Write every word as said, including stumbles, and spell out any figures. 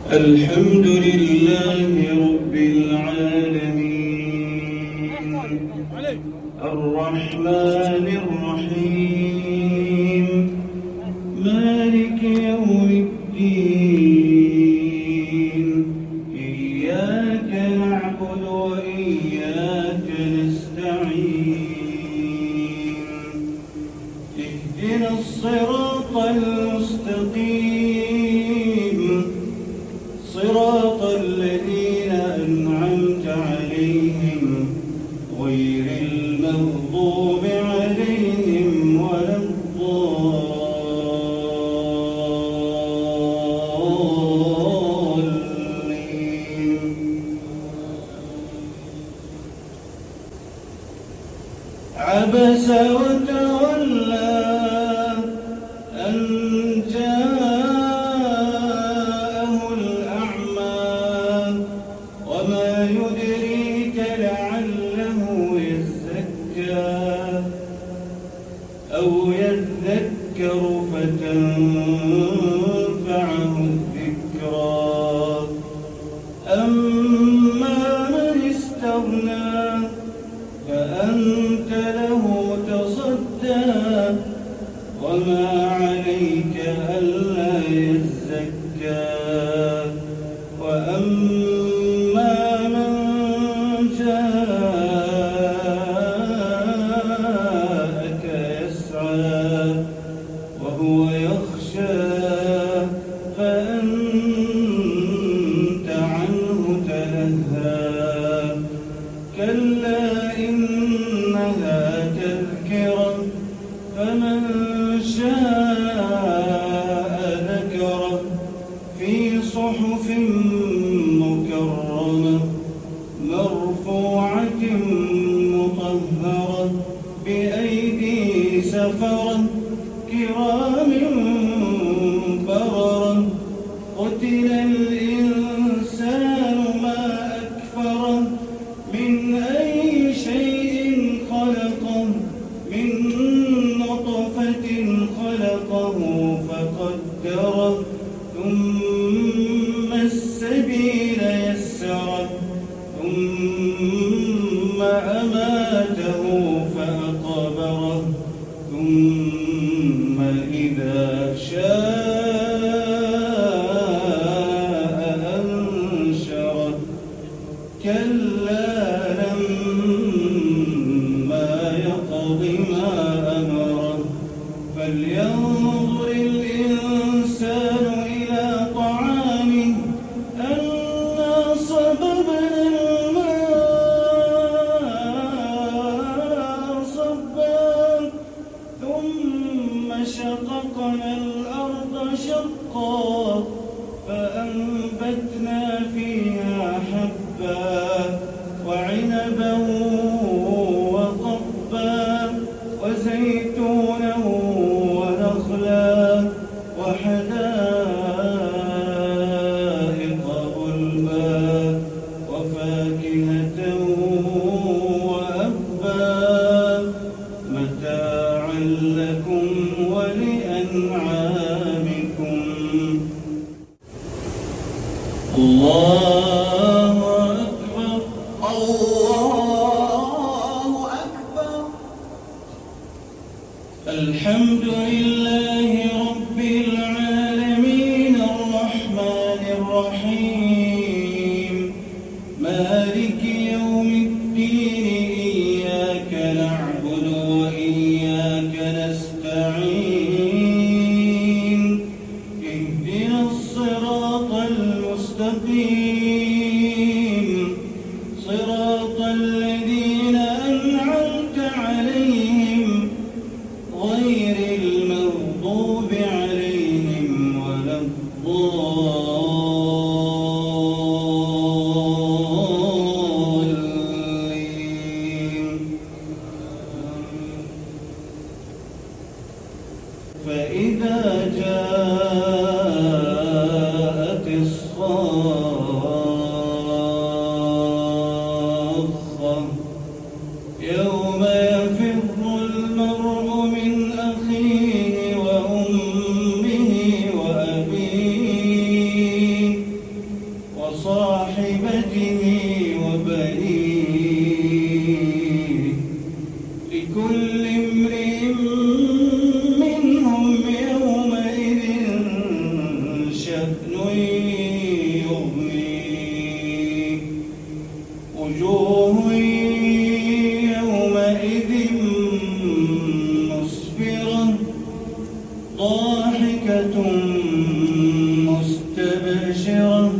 الحمد لله رب العالمين الرحمن الرحيم مالك يوم الدين إياك نعبد وإياك نستعين اهدنا الصراط المستقيم صراط الذين أنعمت عليهم غير المغضوب عليهم ولا الضالين. عبس وتولى أن جاءه الأعمى وما يدريك لعله يزكى أو يذكر فتنفعه الذكرى أما من استغنى فأنت له تصدى وما عليك ألا يزكى وأما من جاءك يسعى وهو يخشى فأنت عنه تلهى كلا إنها تذكرة فمن شاء ذكره في صحف مكرمة مرفوعة مطهرة بأيدي سفرة كرام بررة قتل الإنسان ما أكفره من أي شيء خلقه من نطفة خلقه فقدره ثم السبيل يسره ثم أماته فأقبره ثم إذا شاء أنشره كلا لما يقض ما أمره فلينظر الإنسان إلى طعامه أنا صببنا الماء صبا ثم شققنا الأرض شقا فأنبتنا فيها حبا وعنبا وقبا وزيتونا ونخلا وحدائق غلبا وفاكهة وأبا متاعا لكم ولأنعامكم. الله أكبر الله أكبر. الحمد لله رب العالمين الرحمن الرحيم مالك يوم الدين إياك نعبد وإياك نستعين اهدنا الصراط المستقيم صراط الذين أنعمت عليهم غير المغضوب عليهم ولا الضالين. فإذا جاءت الصاخة يوم يفر المرء من أخيه وأمه وأبيه ضاحكة مستبشرة